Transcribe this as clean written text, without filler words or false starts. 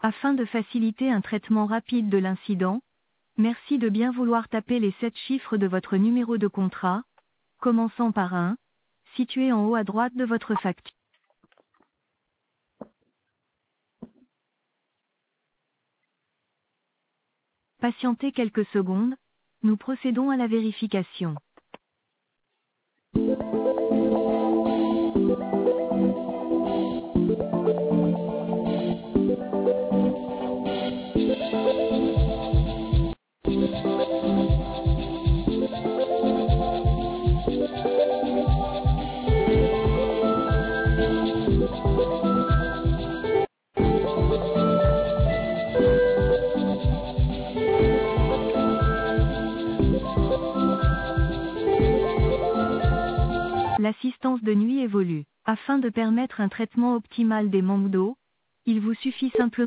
Afin de faciliter un traitement rapide de l'incident, merci de bien vouloir taper les 7 chiffres de votre numéro de contrat, commençant par 1, situé en haut à droite de votre facture. Patientez quelques secondes, nous procédons à la vérification. L'assistance de nuit évolue. Afin de permettre un traitement optimal des manques d'eau, il vous suffit simplement